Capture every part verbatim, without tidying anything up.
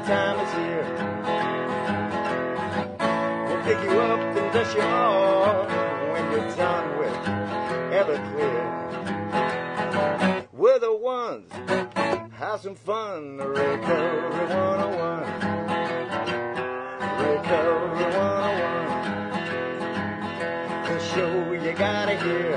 time is here. We'll pick you up and dust you off when you're done with Everclear. We're the ones, have some fun, Recovery one oh one. Recovery one oh one. The show you gotta hear.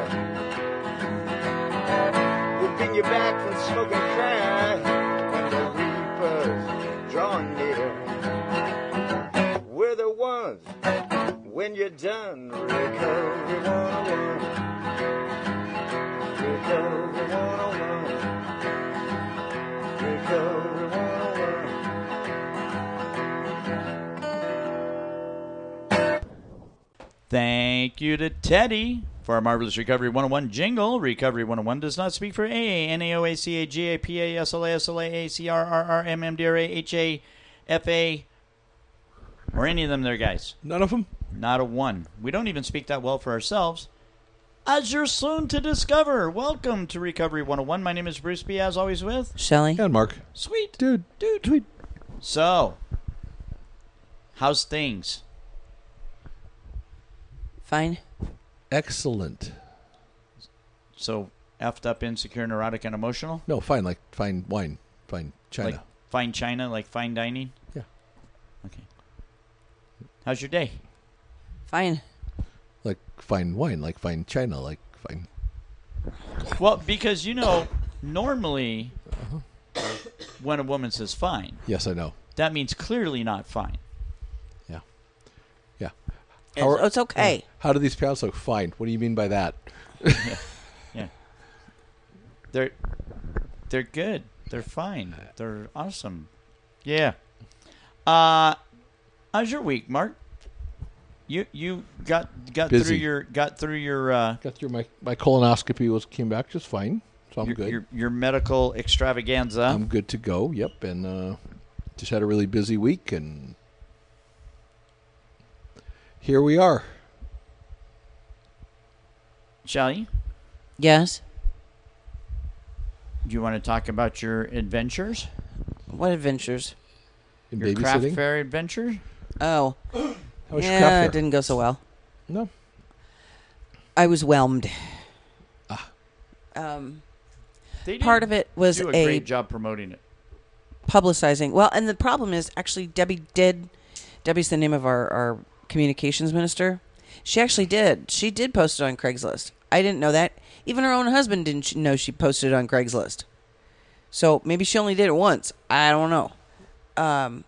We'll bring you back from smoke and crack when the reaper's drawing near. We're the ones, when you're done, Recovery one oh one. Recovery one oh one. Recovery one oh one. Thank you to Teddy for our marvelous Recovery one oh one jingle. Recovery one oh one does not speak for A A, N A O A C A, G A, P A, S L A, S L A, A C R, R R, M M D R A, H A, F A, or any of them there, guys. None of them? Not a one. We don't even speak that well for ourselves. As you're soon to discover, welcome to Recovery one oh one. My name is Bruce B, as always with Shelly. And Mark. Sweet. Dude. Dude. Sweet. So, how's things? Fine. Excellent. So, effed up, insecure, neurotic, and emotional? No, fine, like fine wine. Fine China. Like fine China, like fine dining? Yeah. Okay. How's your day? Fine. Like fine wine, like fine China, like fine. Well, because, you know, normally when a woman says fine, Yes, I know. that means clearly not fine. Yeah. Yeah. It's, How, are- it's okay. how do these pants look? Fine. What do you mean by that? Yeah. Yeah. They're they're good. They're fine. They're awesome. Yeah. Uh how's your week, Mark? You you got got Busy. through your got through your uh Got through my, my colonoscopy was came back just fine. So I'm your, good. your your medical extravaganza. I'm good to go. Yep. And uh, just had a really busy week and here we are. Shelly, Yes. do you want to talk about your adventures? What adventures? In Your craft babysitting. fair adventure? Oh. How was your yeah, craft fair? it didn't go so well. No. I was whelmed. Ah. Um, They part did of it was do a, a great job promoting it. publicizing. Well, and the problem is actually Debbie did. Debbie's the name of our, our communications minister. She actually did. She did post it on Craigslist. I didn't know that. Even her own husband didn't know she posted it on Craigslist. So maybe she only did it once. I don't know. Um,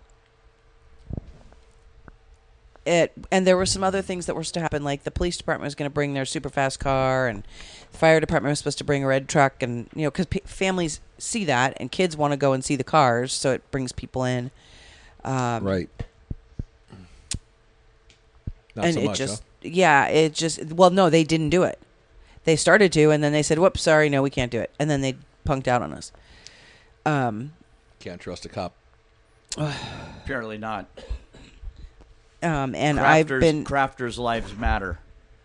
it and there were some other things that were supposed to happen, like the police department was going to bring their super fast car, and the fire department was supposed to bring a red truck, and you know, because p- families see that and kids want to go and see the cars, so it brings people in. Um, Right. Not and so it much, just, huh? yeah, it just. Well, no, they didn't do it. They started to, and then they said, "Whoops, sorry, no, we can't do it," and then they punked out on us. Um. Can't trust a cop. Apparently not. Um, and Crafters, I've been crafters' lives matter.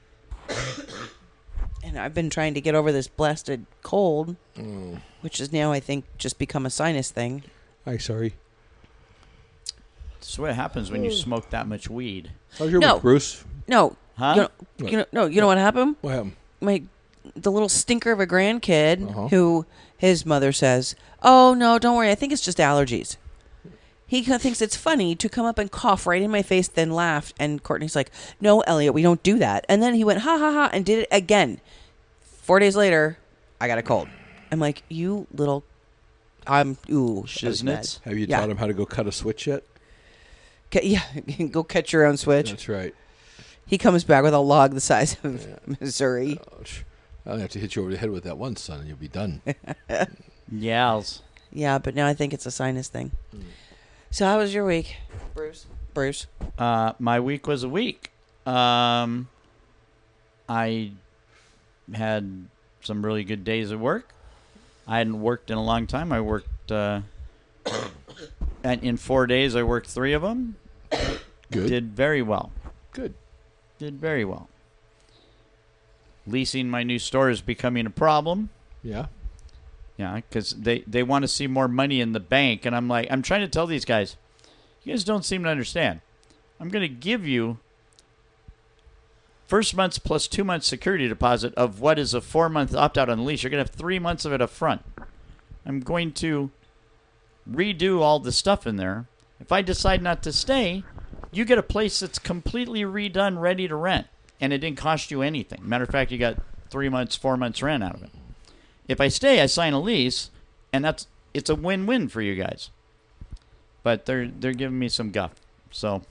and I've been trying to get over this blasted cold, Mm. which is now I think just become a sinus thing. Hi, sorry. That's what happens when you smoke that much weed. How's your No. week, Bruce? No, Huh? you know, What? you know, no, you know what happened? What happened? My the little stinker of a grandkid Uh-huh. who his mother says, "Oh no, don't worry, I think it's just allergies." He kind of thinks it's funny to come up and cough right in my face, then laugh. And Courtney's like, "No, Elliot, we don't do that." And then he went, "Ha ha ha," and did it again. Four days later, I got a cold. I'm like, "You little, I'm ooh, I was mad. Shiznits. Have you Yeah. taught him how to go cut a switch yet? Ca- Yeah, go catch your own switch." That's right. He comes back with a log the size of Missouri. Ouch. I'll have to hit you over the head with that one, son, and you'll be done. Yals. Yeah, but now I think it's a sinus thing. So how was your week, Bruce? Bruce. Uh, my week was a week. Um, I had some really good days at work. I hadn't worked in a long time. I worked, uh, and in four days, I worked three of them. Good. Did very well. Good. Did very well. Leasing my new store is becoming a problem. Yeah. Yeah, because they, they want to see more money in the bank. And I'm like, I'm trying to tell these guys, You guys don't seem to understand. I'm going to give you first month's plus two months security deposit of what is a four-month opt-out on the lease. You're going to have three months of it up front. I'm going to redo all the stuff in there. If I decide not to stay, you get a place that's completely redone, ready to rent, and it didn't cost you anything. Matter of fact, you got three months, four months rent out of it. If I stay, I sign a lease, and that's it's a win-win for you guys. But they're they're giving me some guff, so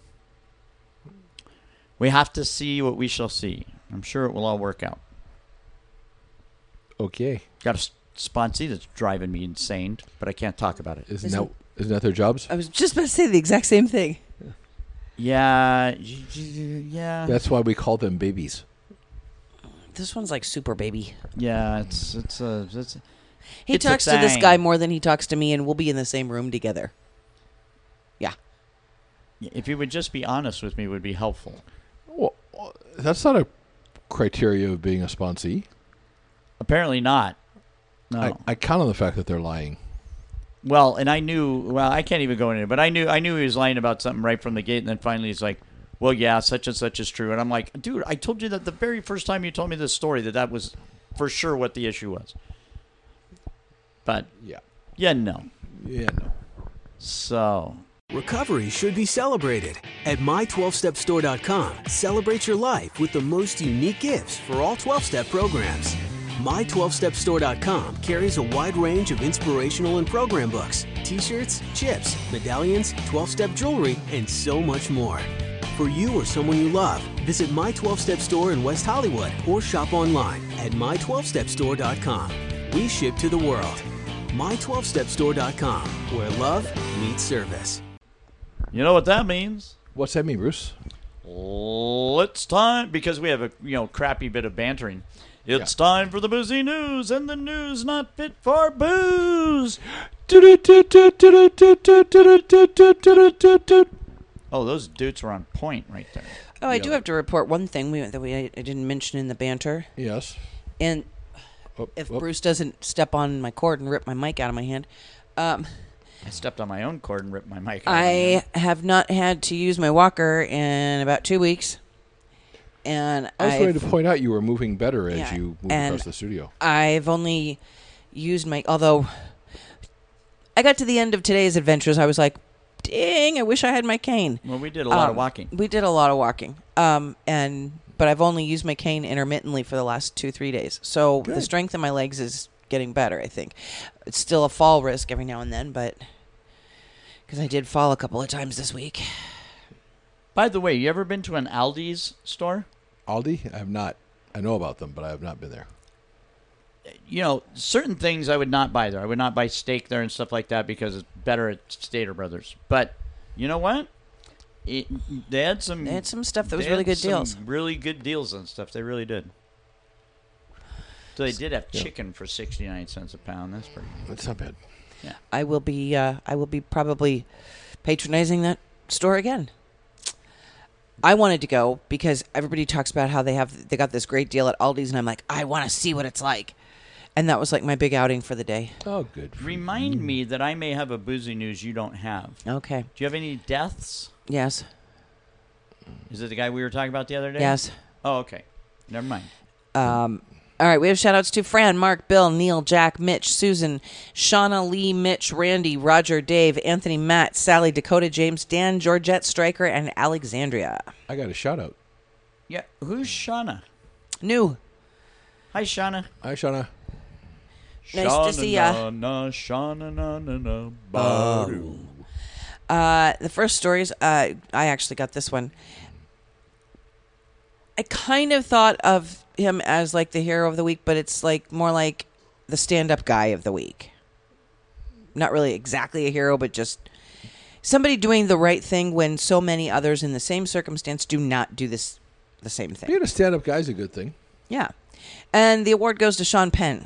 we have to see what we shall see. I'm sure it will all work out. Okay. Got a sponsee that's driving me insane, but I can't talk about it. Isn't, Isn't- that isn't that their jobs? I was just about to say the exact same thing. Yeah, y- y- yeah, That's why we call them babies. This one's like super baby. yeah. It's it's a it's. He It's a talks to this thing. guy more than he talks to me, and we'll be in the same room together. Yeah. If you would just be honest with me, it would be helpful. Well, that's not a criteria of being a sponsee. Apparently not. No. I, I count on the fact that they're lying. Well, and I knew. Well, I can't even go into it, but I knew. I knew he was lying about something right from the gate, and then finally he's like, "Well, yeah, such and such is true." And I'm like, "Dude, I told you that the very first time you told me this story that that was for sure what the issue was." But Yeah. yeah, no. Yeah, no. So Recovery should be celebrated. At my twelve step store dot com, celebrate your life with the most unique gifts for all twelve-step programs. my twelve step store dot com carries a wide range of inspirational and program books, t-shirts, chips, medallions, twelve-step jewelry, and so much more. For you or someone you love, visit My twelve Step Store in West Hollywood or shop online at my twelve step store dot com. We ship to the world. my twelve step store dot com, where love meets service. you know what that means? What's that mean, Bruce? It's time because we have a you know crappy bit of bantering. It's time for the boozy news, and the news not fit for booze. Oh, those dudes were on point right there. Oh, I do Yeah. have to report one thing we, that we I didn't mention in the banter. Yes. And Oh, if oh. Bruce doesn't step on my cord and rip my mic out of my hand, um, I stepped on my own cord and ripped my mic out. I have not had to use my walker in about two weeks. And I was I've, ready to point out you were moving better as Yeah, you moved and- across the studio. I've only used my, although I got to the end of today's adventures, I was like, dang, I wish I had my cane. Well, we did a lot of Um, walking. We did a lot of walking. Um, and but I've only used my cane intermittently for the last two, three days. So the Good. strength in my legs is getting better, I think. It's still a fall risk every now and then, but because I did fall a couple of times this week. By the way, you ever been to an Aldi's store? Aldi? I have not. I know about them, but I have not been there. You know, certain things I would not buy there. I would not buy steak there and stuff like that because it's better at Stater Brothers. But you know what? It, they had some. They had some stuff that was they really had good some deals. Really good deals on stuff. They really did. So they did have Yeah. chicken for sixty-nine cents a pound. That's pretty good. That's not bad. I will be uh, I will be probably patronizing that store again. I wanted to go because everybody talks about how they have they got this great deal at Aldi's, and I'm like, I want to see what it's like. And that was like my big outing for the day. Oh, good. for Remind you. me that I may have a boozy news you don't have. Okay. Do you have any deaths? Yes. Is it the guy we were talking about the other day? Yes. Oh, okay. Never mind. Um, all right, we have shout outs to Fran, Mark, Bill, Neil, Jack, Mitch, Susan, Shauna, Lee, Mitch, Randy, Roger, Dave, Anthony, Matt, Sally, Dakota, James, Dan, Georgette, Stryker, and Alexandria. I got a shout out. Yeah. Who's Shauna? New. Hi, Shauna. Hi, Shauna. Nice to see ya. Na, Shauna, na, na, na, Oh. ba-doo. Uh, the first stories, uh, I actually got this one. I kind of thought of him as like the hero of the week, but it's like more like the stand-up guy of the week. Not really exactly a hero, but just somebody doing the right thing when so many others in the same circumstance do not do this the same thing. Being a stand-up guy is a good thing. Yeah. And the award goes to Sean Penn.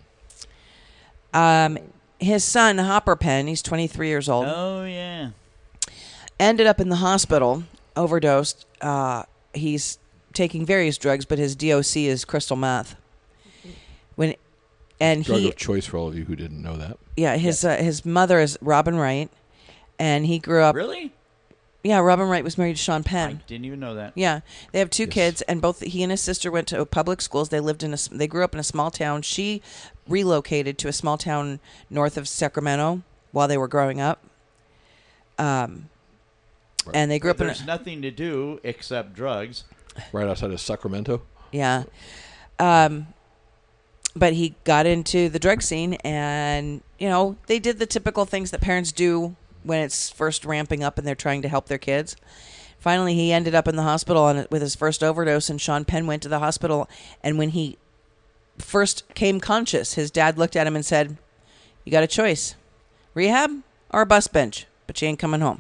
Um, his son, Hopper Penn, he's twenty-three years old, Oh, yeah. ended up in the hospital, overdosed. Uh, he's taking various drugs, but his D O C is crystal meth. When, and Drug he, of choice for all of you who didn't know that. yeah, his uh, his mother is Robin Wright, and he grew up. Really? Yeah, Robin Wright was married to Sean Penn. I didn't even know that. Yeah, they have two Yes. kids, and both he and his sister went to public schools. They lived in a, s- they grew up in a small town. She relocated to a small town north of Sacramento while they were growing up. Um, and they grew up in There's a, nothing to do except drugs. Right outside of Sacramento. yeah. Um, but he got into the drug scene, and you know they did the typical things that parents do when it's first ramping up and they're trying to help their kids. Finally, he ended up in the hospital on, with his first overdose, and Sean Penn went to the hospital. And when he first came conscious, his dad looked at him and said, "You got a choice, rehab or a bus bench, but you ain't coming home."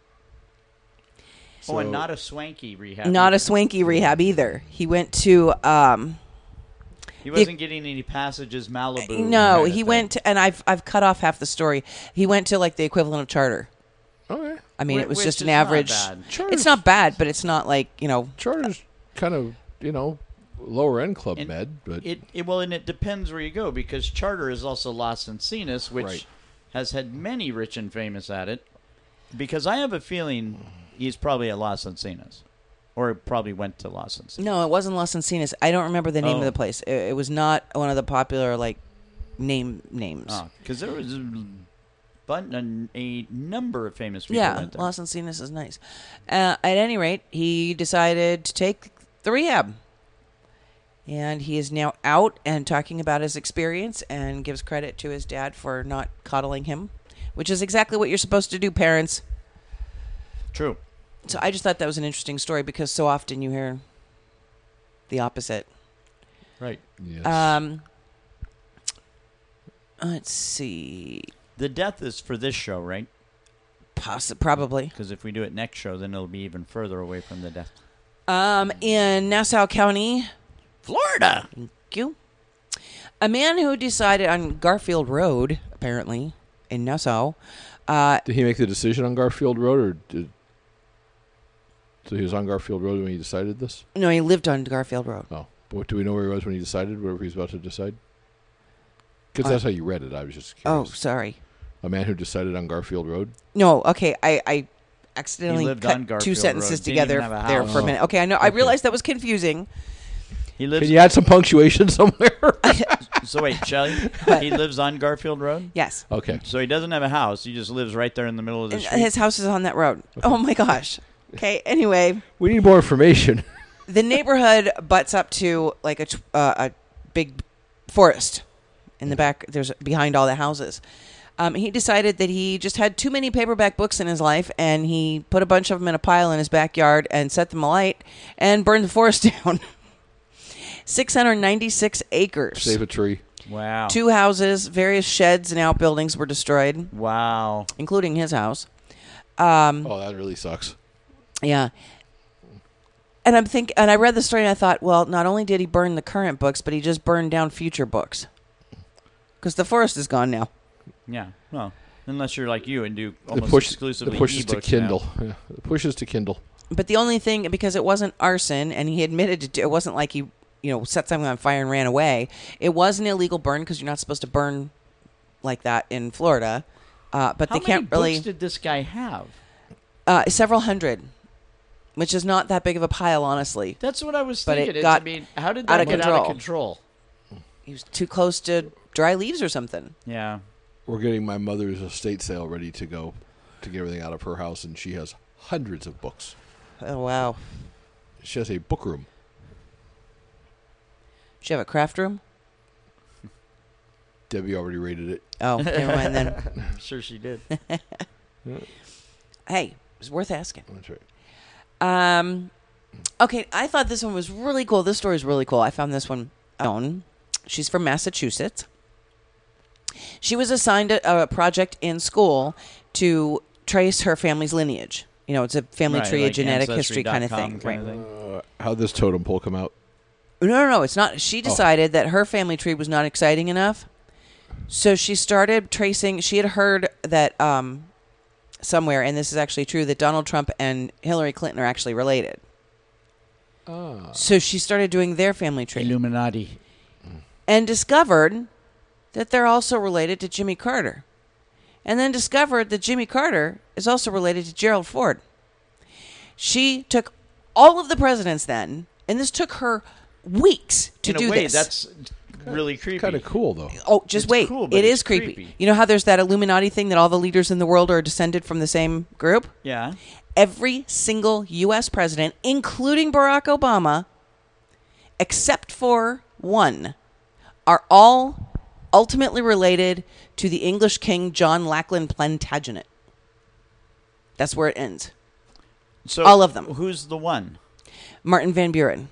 oh, and So- not a swanky rehab. Not either. a swanky rehab either. He went to, um, He wasn't getting any passages Malibu. no, kind of he thing. went to, and I've, I've cut off half the story. He went to like the equivalent of charter. Okay. I mean, Whi- it was which just an is not average. bad. Charter's, It's not bad, but it's not like, you know, Charter's kind of, you know, lower end Club And Med, but It, it well, and it depends where you go because Charter is also Las Encinas, which Right. has had many rich and famous at it. Because I have a feeling he's probably at Las Encinas, or probably went to Las Encinas. no, it wasn't Las Encinas. I don't remember the name Oh. of the place. It, it was not one of the popular like name names. Because there was a, but a, a number of famous people yeah, went there. Las Encinas is nice. Uh, at any rate, he decided to take the rehab. And he is now out and talking about his experience and gives credit to his dad for not coddling him, which is exactly what you're supposed to do, parents. True. So I just thought that was an interesting story because so often you hear the opposite. Right. yes. Um, let's see. The death is for this show, right? Possi- probably. Because if we do it next show, then it'll be even further away from the death. Um, in Nassau County, Florida. thank you. A man who decided on Garfield Road, apparently, in Nassau, uh, Did he make the decision on Garfield Road, or did so he was on Garfield Road when he decided this? no, he lived on Garfield Road. Oh, but what, do we know where he was when he decided whatever he was about to decide? Because Uh, that's how you read it. I was just Oh, curious. sorry. A man who decided on Garfield Road. No, okay, I, I accidentally He lived cut on two Garfield sentences Road. Didn't together even have a there house. for a minute. Okay, I know. I Okay. realized that was confusing. He lives. Can you add some punctuation somewhere? So wait, Shelly. He lives on Garfield Road. Yes. Okay. So he doesn't have a house. He just lives right there in the middle of the And street. his house is on that road. Oh my gosh. Okay. Anyway, We need more information. the neighborhood butts up to like a t- uh, a big forest in the back. There's behind all the houses. Um, he decided that he just had too many paperback books in his life, and he put a bunch of them in a pile in his backyard and set them alight and burned the forest down. six hundred ninety-six acres. Save a tree. Wow. Two houses, various sheds and outbuildings were destroyed, Wow. including his house. Um, Oh, that really sucks. Yeah. And I'm think, and I read the story and I thought, well, not only did he burn the current books, but he just burned down future books. Because the forest is gone now. Yeah. Well, unless you're like you and do The almost push, exclusively the pushes to ebooks Kindle. now. Yeah, the pushes to Kindle. But the only thing, because it wasn't arson, and he admitted to do, it wasn't like he, you know, set something on fire and ran away. It was an illegal burn because you're not supposed to burn like that in Florida. Uh, but How they can't many really. books did this guy have? Uh, several hundred, which is not that big of a pile, honestly. That's what I was But it thinking. It's- got I mean, how did out that of get out of control. control? He was too close to dry leaves or something. Yeah. We're getting my mother's estate sale ready to go to get everything out of her house, and she has hundreds of books. Oh, wow. She has a book room. Does she have a craft room? Debbie already rated it. Oh, never mind then. I'm sure she did. Hey, it was worth asking. That's right. Um, okay, I thought this one was really cool. This story is really cool. I found this one on. She's from Massachusetts. She was assigned a, a project in school to trace her family's lineage. You know, it's a family Right, tree, like a genetic history kind of Ancestry thing. dot com Right. kind of thing. Uh, how'd this totem pole come out? No, no, no. It's not. She decided that her family tree was not exciting enough. So she started tracing. She had heard that um, somewhere, and this is actually true, that Donald Trump and Hillary Clinton are actually related. Ah. So she started doing their family tree. Illuminati. And discovered that they're also related to Jimmy Carter. And then discovered that Jimmy Carter is also related to Gerald Ford. She took all of the presidents then, and this took her weeks to In do a way, this. that's really creepy. Kind of cool, though. Oh, just It's wait. cool, but it it's is creepy. creepy. You know how there's that Illuminati thing that all the leaders in the world are descended from the same group? Yeah. Every single U S president, including Barack Obama, except for one, are all ultimately related to the English king John Lackland Plantagenet. That's where it ends. So All of them. Who's the one? Martin Van Buren.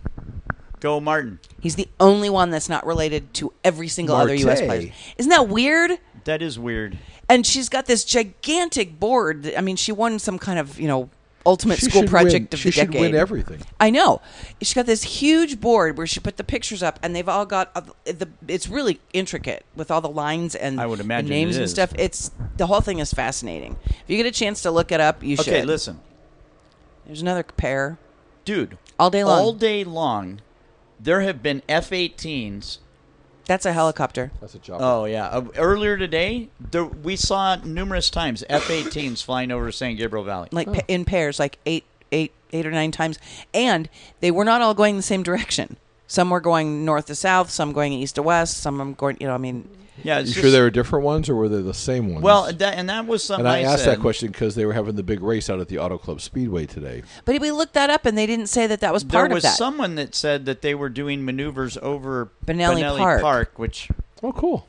Go Martin. He's the only one that's not related to every single other U S Marte. president. Isn't that weird? That is weird. And she's got this gigantic board. I mean, she won some kind of, you know, ultimate She school should project win. of she the should decade. win everything. I know. She's got this huge board where she put the pictures up, and they've all got uh, the. It's really intricate with all the lines and I would the imagine names it and is. stuff. It's the whole thing is fascinating. If you get a chance to look it up, you should. Okay, listen. There's another pair Dude. all day long. All day long, there have been F eighteens. That's a helicopter. That's a job. Oh, yeah. Uh, earlier today, there, we saw numerous times F eighteens flying over San Gabriel Valley. Like pa- in pairs, like eight, eight, eight or nine times, and they were not all going the same direction. Some were going north to south, some going east to west, some of them going. You know, I mean, Yeah, You it's sure just- they were different ones, or were they the same ones? Well, that, and that was something and I, asked said. that question because they were having the big race out at the Auto Club Speedway today. but we looked that up, and they didn't say that that was part There was of that. someone that said that they were doing maneuvers over Benelli Park. Park, which, Oh, cool.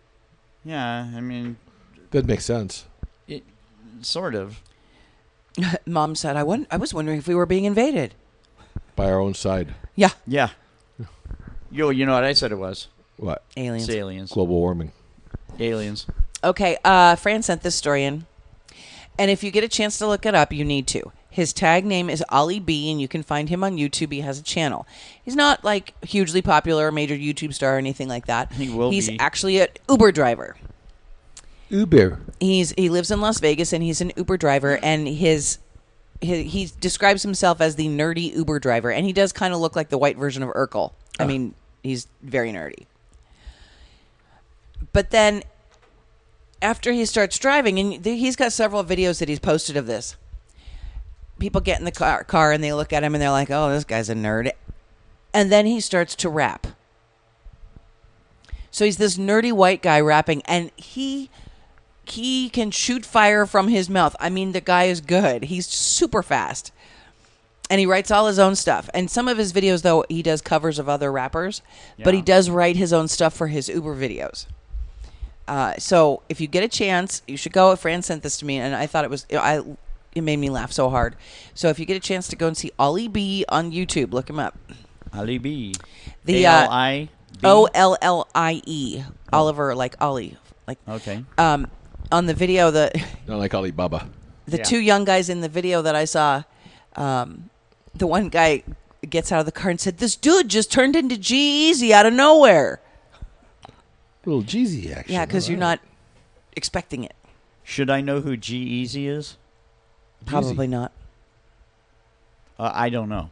yeah, I mean, That makes sense. it sort of. Mom said, "I won- I was wondering if we were being invaded." By our own side. Yeah, Yeah. Yo, you know what I said it was? What? aliens. It's aliens. Global warming. Aliens. Okay, uh, Fran sent this story in, and if you get a chance to look it up, you need to. His tag name is Ollie B, and you can find him on YouTube. He has a channel. He's not like hugely popular, major YouTube star or anything like that. He will He's be. actually an Uber driver. Uber. He's he lives in Las Vegas, and he's an Uber driver, and his. He, he describes himself as the nerdy Uber driver, and he does kind of look like the white version of Urkel. I Oh. mean, he's very nerdy. But then, after he starts driving, and th- he's got several videos that he's posted of this, people get in the car, car and they look at him and they're like, oh, this guy's a nerd. And then he starts to rap. So he's this nerdy white guy rapping, and he... He can shoot fire from his mouth. I mean, the guy is good. He's super fast. And he writes all his own stuff. And some of his videos, though, he does covers of other rappers. But he Yeah. does write his own stuff for his Uber videos. Uh, so if you get a chance, you should go. Fran sent this to me, and I thought it was... I it made me laugh so hard. So if you get a chance to go and see Ollie B on YouTube, look him up. Ali B. The, A L I B? O L L I E. Oliver, like Ollie. Like, Okay. um, on the video, the... Not like Alibaba. The Yeah. two young guys in the video that I saw, um, the one guy gets out of the car and said, "This dude just turned into G-Eazy out of nowhere." Little Jeezy action. Yeah, because All you're right. not expecting it. Should I know who G-Eazy is? Probably not. Uh, I don't know.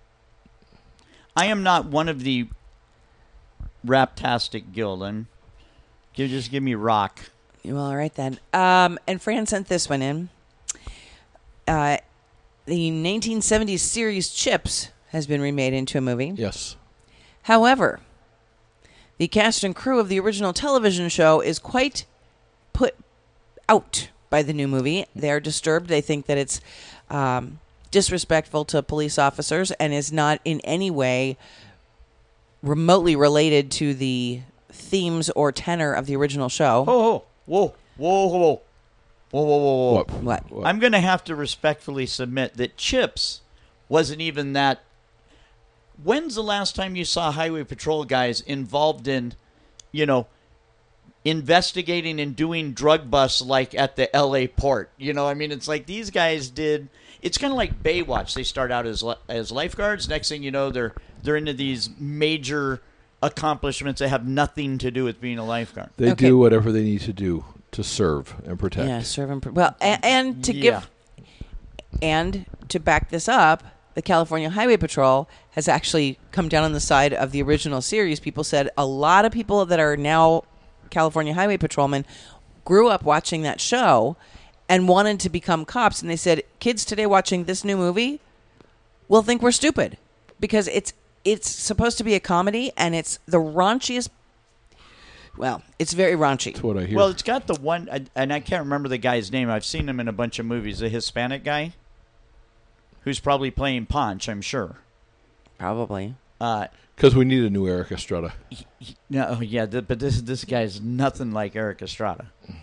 I am not one of the Raptastic Guild. I'm, you just give me rock. Well, all right then. Um, and Fran sent this one in. Uh, the nineteen seventies series Chips has been remade into a movie. Yes. However, the cast and crew of the original television show is quite put out by the new movie. They are disturbed. They think that it's um, disrespectful to police officers and is not in any way remotely related to the themes or tenor of the original show. Whoa, whoa, whoa, whoa, whoa, whoa, whoa, whoa, whoa. What? What? I'm going to have to respectfully submit that Chips wasn't even that. When's the last time you saw Highway Patrol guys involved in, you know, investigating and doing drug busts like at the L A port? You know, I mean, it's like these guys did. It's kind of like Baywatch. They start out as li- as lifeguards. Next thing you know, they're they're into these major accomplishments that have nothing to do with being a lifeguard. They Okay. do whatever they need to do to serve and protect. Yeah, serve and pr- well, and, and to Yeah. give and to back this up, the California Highway Patrol has actually come down on the side of the original series. People said a lot of people that are now California Highway Patrolmen grew up watching that show, and wanted to become cops. And they said, kids today watching this new movie will think we're stupid because it's it's supposed to be a comedy, and it's the raunchiest. Well, it's very raunchy. That's what I hear. Well, it's got the one, and I can't remember the guy's name. I've seen him in a bunch of movies. The Hispanic guy who's probably playing Ponch, I'm sure. Probably. Uh, Because we need a new Eric Estrada. he, he, no, yeah, th- but this this guy's nothing like Eric Estrada.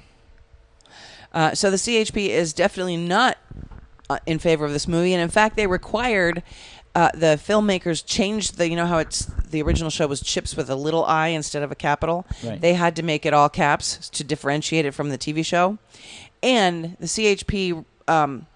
Uh, so the C H P is definitely not uh, in favor of this movie, and in fact, they required uh, the filmmakers changed the. You know how it's the original show was Chips with a little I instead of a capital. Right. They had to make it all caps to differentiate it from the T V show, and the C H P. Um,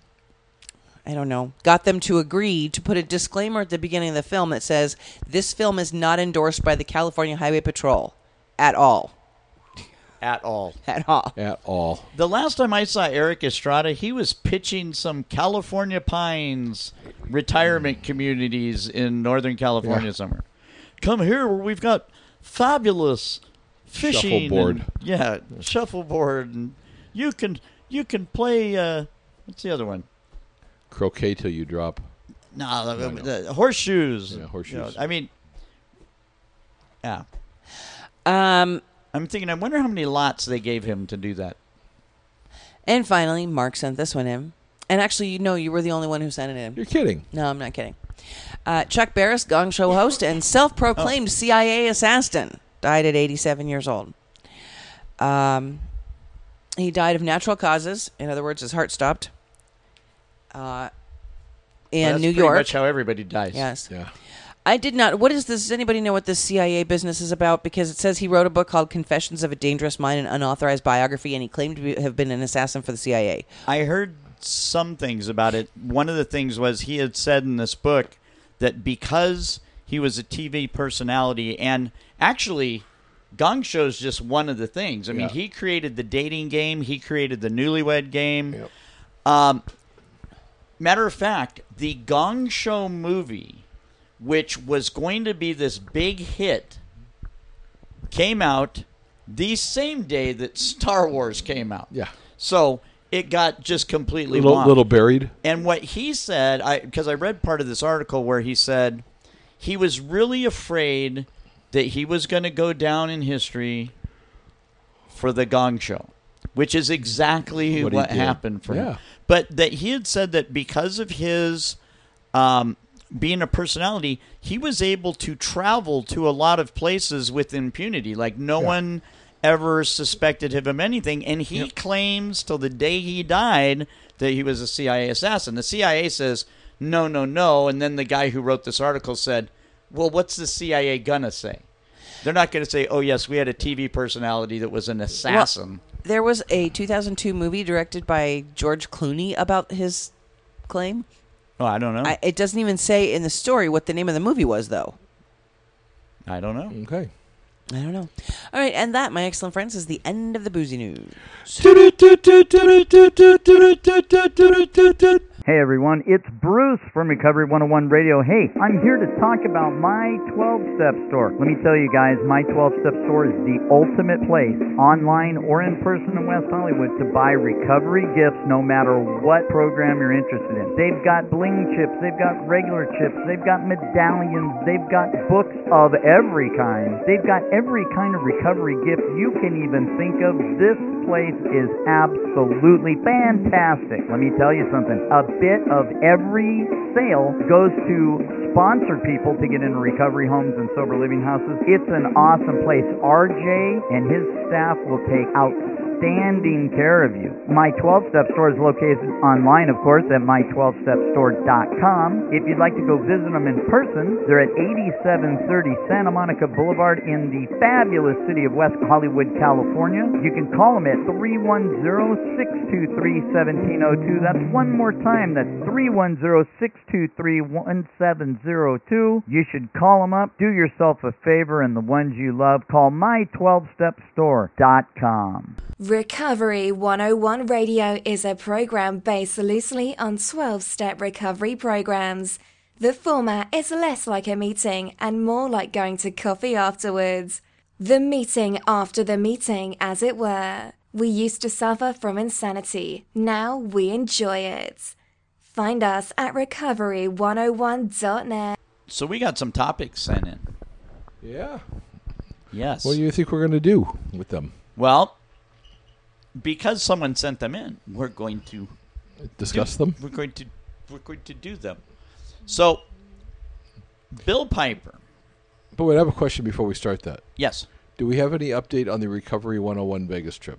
I don't know, got them to agree to put a disclaimer at the beginning of the film that says, this film is not endorsed by the California Highway Patrol at all. At all. At all. At all. The last time I saw Eric Estrada, he was pitching some California Pines retirement communities in Northern California Yeah. somewhere. Come here where we've got fabulous fishing. Shuffleboard. and- yeah, shuffleboard. And you can you can play, uh, what's the other one? Croquet till you drop. No, the, No, the horseshoes. Yeah, horseshoes. You know, I mean, yeah. Um, I'm thinking, I wonder how many lots they gave him to do that. and finally, Mark sent this one in. And actually, you know, you were the only one who sent it in. You're kidding. No, I'm not kidding. Uh, Chuck Barris, Gong Show host and self-proclaimed C I A assassin, died at eighty-seven years old. Um, he died of natural causes. In other words, his heart stopped. Uh, in Well, that's New pretty York. much how everybody dies. Yes. Yeah. I did not. What is this? Does anybody know what this C I A business is about? Because it says he wrote a book called Confessions of a Dangerous Mind, an unauthorized biography, and he claimed to be, have been an assassin for the C I A. I heard some things about it. One of the things was he had said in this book that because he was a T V personality, and actually Gong Show's just one of the things. I mean, Yeah. he created the dating game. He created the newlywed game. Yep. Um, matter of fact, the Gong Show movie, which was going to be this big hit, came out the same day that Star Wars came out. Yeah. So it got just completely Little, wrong. little buried. And what he said, I because I read part of this article where he said he was really afraid that he was going to go down in history for the Gong Show, which is exactly What what, he did. happened for Yeah. him. But that he had said that because of his um, being a personality, he was able to travel to a lot of places with impunity. Like no Yeah. one ever suspected him of anything. And he Yep. claims till the day he died that he was a C I A assassin. The C I A says, no, no, no. And then the guy who wrote this article said, well, what's the C I A going to say? They're not going to say, oh, yes, we had a T V personality that was an assassin. There was a two thousand two movie directed by George Clooney about his claim. Oh, I don't know. I, it doesn't even say in the story what the name of the movie was, though. I don't know. Okay. I don't know. All right, and that, my excellent friends, is the end of the boozy news. Hey everyone, it's Bruce from Recovery one oh one Radio. Hey, I'm here to talk about My twelve-Step Store. Let me tell you guys, My twelve-Step Store is the ultimate place, online or in person in West Hollywood, to buy recovery gifts no matter what program you're interested in. They've got bling chips, they've got regular chips, they've got medallions, they've got books of every kind. They've got every kind of recovery gift you can even think of. This place is absolutely fantastic. Let me tell you something. A bit of every sale goes to sponsored people to get into recovery homes and sober living houses. It's an awesome place. R J and his staff will take outstanding care of you. My twelve-Step Store is located online, of course, at my twelve step store dot com. If you'd like to go visit them in person, they're at eighty-seven thirty Santa Monica Boulevard in the fabulous city of West Hollywood, California. You can call them at three one zero, six two three, one seven zero two. That's one more time. That's three one zero, six two three, one seven zero two. You should call them up. Do yourself a favor and the ones you love. Call my twelve step store dot com. Recovery one oh one Radio is a program based loosely on twelve-step recovery programs. The former is less like a meeting and more like going to coffee afterwards. The meeting after the meeting, as it were. We used to suffer from insanity. Now we enjoy it. Find us at recovery one oh one dot net. So we got some topics sent in. Yeah. Yes. What do you think we're going to do with them? Well, because someone sent them in, we're going to Discuss do, them? We're going to we're going to do them. So, Bill Piper. But wait, I have a question before we start that. Yes. Do we have any update on the Recovery one oh one Vegas trip?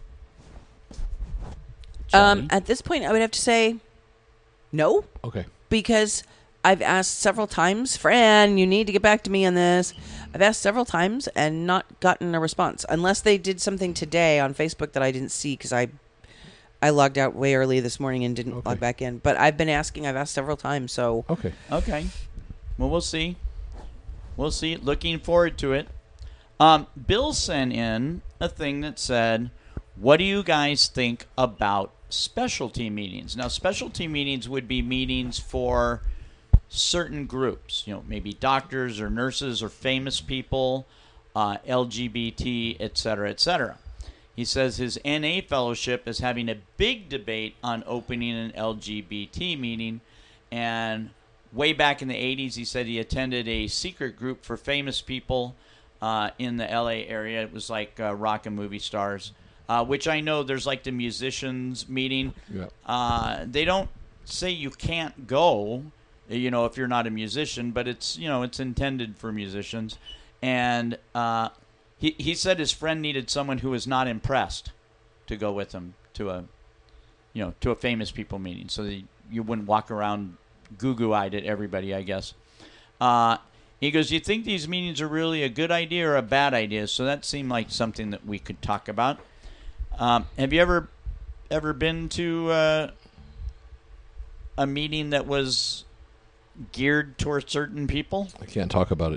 Um, at this point, I would have to say no, Okay. because I've asked several times, Fran, you need to get back to me on this. I've asked several times and not gotten a response, unless they did something today on Facebook that I didn't see because I I logged out way early this morning and didn't Okay. log back in. But I've been asking. I've asked several times. So Okay. Okay. Well, we'll see. We'll see. Looking forward to it. Um, Bill sent in a thing that said, what do you guys think about specialty meetings? Now, specialty meetings would be meetings for certain groups, you know, maybe doctors or nurses or famous people, uh, L G B T, et cetera, et cetera. He says his N A fellowship is having a big debate on opening an L G B T meeting, and way back in the eighties, he said he attended a secret group for famous people uh, in the L A area. It was like uh, rock and movie stars, uh, which I know there's like the musicians meeting. Yeah. Uh, they don't say you can't go, you know, if you're not a musician, but it's, you know, it's intended for musicians. And uh, he he said his friend needed someone who was not impressed to go with him to a, you know, to a famous people meeting, so that you wouldn't walk around goo-goo-eyed at everybody, I guess. Uh, he goes, do you think these meetings are really a good idea or a bad idea? So that seemed like something that we could talk about. Um, have you ever ever been to uh, a meeting that was geared towards certain people? I can't talk about it.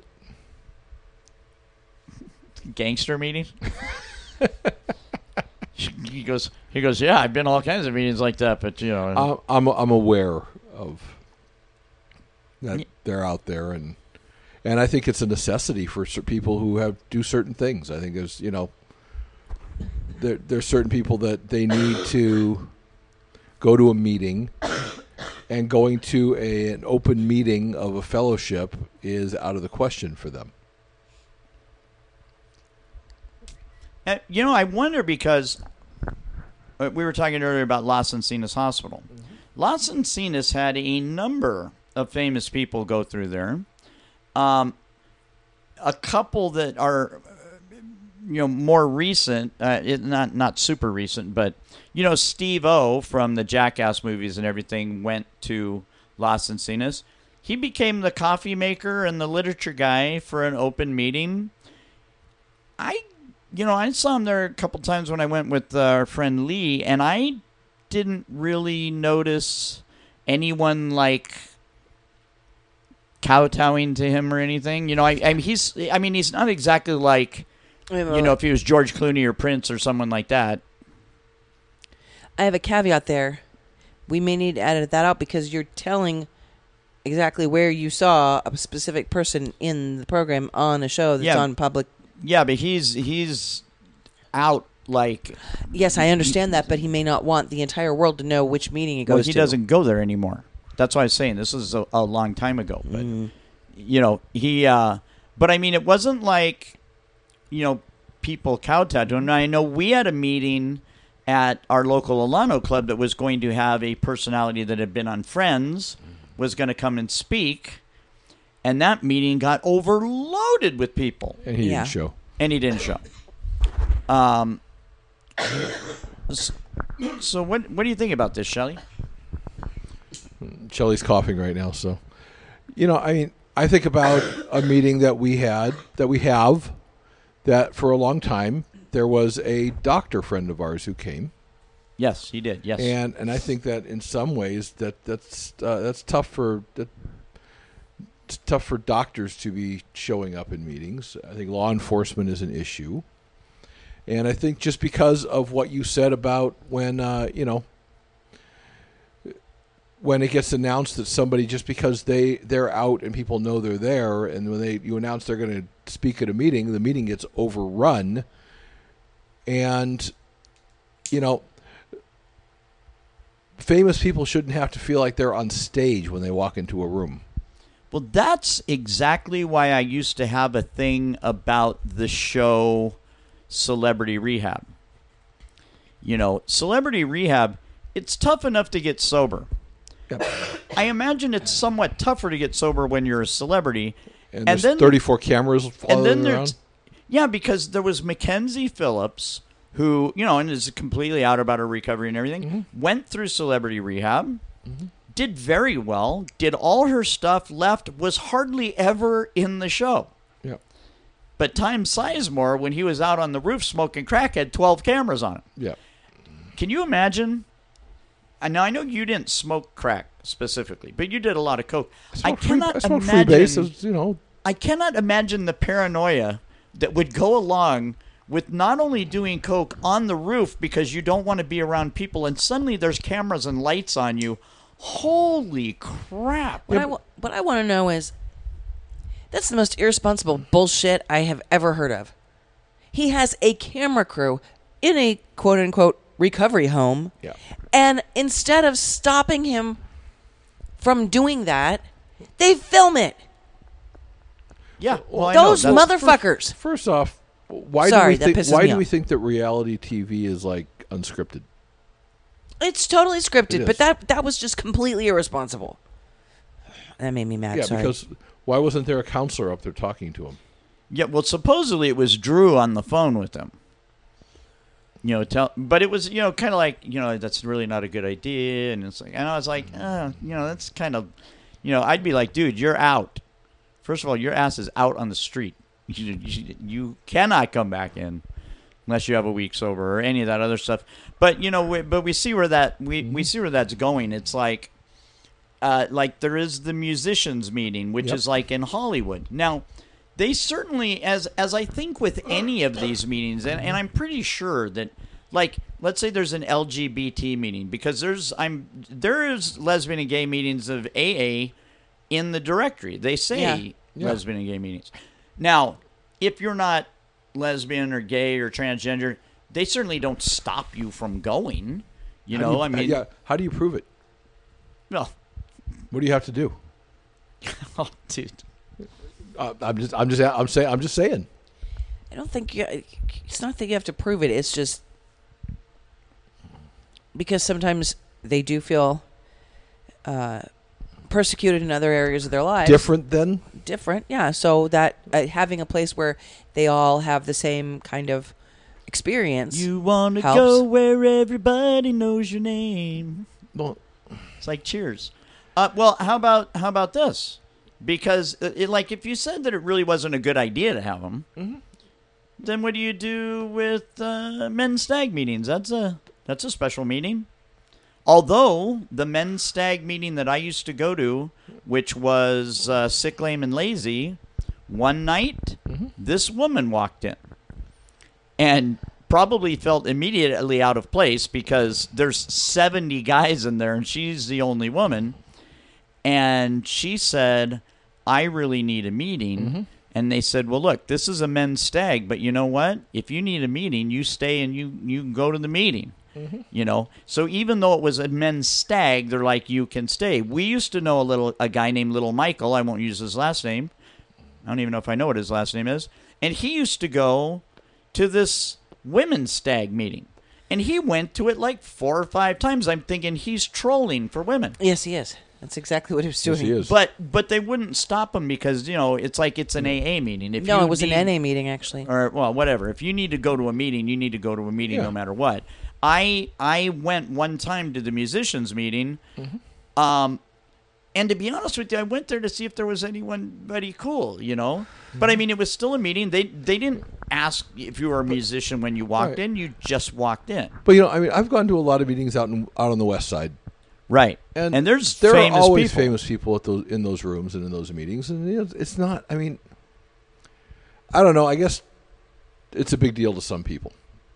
Gangster meeting? he goes, he goes, yeah, I've been to all kinds of meetings like that, but, you know. Uh, I'm I'm aware of that Yeah. they're out there, and and I think it's a necessity for cer- people who have do certain things. I think there's, you know, there there's certain people that they need to go to a meeting, and going to a, an open meeting of a fellowship is out of the question for them. Uh, you know, I wonder because uh, we were talking earlier about Las Encinas Hospital. Mm-hmm. Las Encinas had a number of famous people go through there. Um, a couple that are, uh, you know, more recent, uh, it, not not super recent, but, you know, Steve-O from the Jackass movies and everything went to Las Encinas. He became the coffee maker and the literature guy for an open meeting. I You know, I saw him there a couple times when I went with our friend Lee, and I didn't really notice anyone, like, kowtowing to him or anything. You know, I, I mean, he's, I mean, he's not exactly like, you know, if he was George Clooney or Prince or someone like that. I have a caveat there. We may need to edit that out because you're telling exactly where you saw a specific person in the program on a show that's Yeah. on public. Yeah, but he's he's out, like, Yes, I understand that, but he may not want the entire world to know which meeting he goes well, he to. doesn't go there anymore. That's why I was saying this is a, a long time ago. But, Mm. you know, he, uh, but I mean, it wasn't like, you know, people kowtowed to him. I know we had a meeting at our local Alano Club that was going to have a personality that had been on Friends, was going to come and speak, and that meeting got overloaded with people. And he Yeah. didn't show. And he didn't show. Um. s- So what what do you think about this, Shelley? Shelley's coughing right now, so you know, I mean, I think about a meeting that we had, that we have, that for a long time there was a doctor friend of ours who came, Yes, he did. Yes. and and I think that in some ways that that's uh, that's tough for that. It's tough for doctors to be showing up in meetings. I think law enforcement is an issue, and I think just because of what you said about when uh, you know. when it gets announced that somebody, just because they, they're out and people know they're there, and when they you announce they're going to speak at a meeting, the meeting gets overrun. And you know, famous people shouldn't have to feel like they're on stage when they walk into a room. Well, that's exactly why I used to have a thing about the show Celebrity Rehab. You know, Celebrity Rehab, it's tough enough to get sober. Yep. I imagine it's somewhat tougher to get sober when you're a celebrity. And, And there's then- thirty-four cameras And following then around. there's, yeah, because there was Mackenzie Phillips, who, you know, and is completely out about her recovery and everything, Mm-hmm. went through Celebrity Rehab, did very well, did all her stuff, left, was hardly ever in the show. Yep. But Time Sizemore, when he was out on the roof smoking crack, had twelve cameras on him. Yep. Can you imagine? And now I know you didn't smoke crack specifically, but you did a lot of coke. I, smoked free- cannot I smoked imagine. freebase. It was, you know, I cannot imagine the paranoia that would go along with not only doing coke on the roof because you don't want to be around people, and suddenly there's cameras and lights on you. Holy crap! What I wa- what I want to know is, that's the most irresponsible bullshit I have ever heard of. He has a camera crew in a quote unquote recovery home, Yeah. and instead of stopping him from doing that, they film it. Yeah, well, I know. Those That's- motherfuckers. First off, why Sorry, do that we think pisses why me do off. we think that reality T V is like unscripted? It's totally scripted, It but is. that that was just completely irresponsible. That made me mad. Yeah, sorry. because why wasn't there a counselor up there talking to him? Yeah, well, supposedly it was Drew on the phone with them. You know, tell, but it was, you know, kind of like, you know, that's really not a good idea, and it's like, and I was like, uh, you know, that's kind of, you know, I'd be like, dude, you're out. First of all, your ass is out on the street. You, you, you cannot come back in unless you have a week sober or any of that other stuff. But you know, we, but we see where that we, we see where that's going. It's like, uh, like there is the musicians meeting, which Yep. is like in Hollywood now. They certainly, as as I think with any of these meetings, and, and I'm pretty sure that, like, let's say there's an L G B T meeting, because there's I'm there is lesbian and gay meetings of A A in the directory. They say Yeah. Yeah. lesbian and gay meetings. Now, if you're not lesbian or gay or transgender, they certainly don't stop you from going. You How know, do I mean, yeah. How do you prove it? well, What do you have to do? oh, dude. Uh, I'm just, I'm just, I'm saying, I'm just saying. I don't think you. It's not that you have to prove it. It's just because sometimes they do feel uh, persecuted in other areas of their lives. Different than Different, yeah. So that uh, having a place where they all have the same kind of experience. You want to helps. go where everybody knows your name. well, It's like Cheers. Uh, well, how about how about this? Because, uh, it, like, if you said that it really wasn't a good idea to have them, Mm-hmm. then what do you do with uh, men's stag meetings? That's a that's a special meeting. Although the men's stag meeting that I used to go to, which was uh, Sick, Lame, and Lazy, one night Mm-hmm. this woman walked in and probably felt immediately out of place because there's seventy guys in there and she's the only woman. And she said, I really need a meeting. Mm-hmm. And they said, well, look, this is a men's stag, but you know what? If you need a meeting, you stay and you, you go to the meeting. Mm-hmm. You know, so even though it was a men's stag, they're like, you can stay. We used to know a little a guy named Little Michael. I won't use his last name. I don't even know if I know what his last name is. And he used to go to this women's stag meeting. And he went to it like four or five times. I'm thinking he's trolling for women. yes, he is. That's exactly what he was doing. yes, he is. But but they wouldn't stop him because, you know, it's like it's an A A meeting. If No, you it was need, an N A meeting actually. or well, whatever. If you need to go to a meeting, you need to go to a meeting Yeah. no matter what. I I went one time to the musicians meeting, Mm-hmm. um, and to be honest with you, I went there to see if there was anybody cool, you know. But Mm-hmm. I mean, it was still a meeting. They they didn't ask if you were a musician when you walked Right. in. You just walked in, but you know, I mean, I've gone to a lot of meetings out in, out on the west side, right? and, And, there's there famous are always people. famous people at those in those rooms and in those meetings, and you know, it's not. I mean, I don't know. I guess it's a big deal to some people.